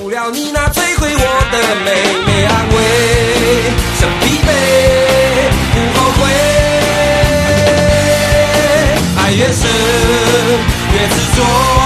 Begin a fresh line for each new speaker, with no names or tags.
除了你那摧毁我的美，没安慰，生疲惫，不后悔。爱越深越执着。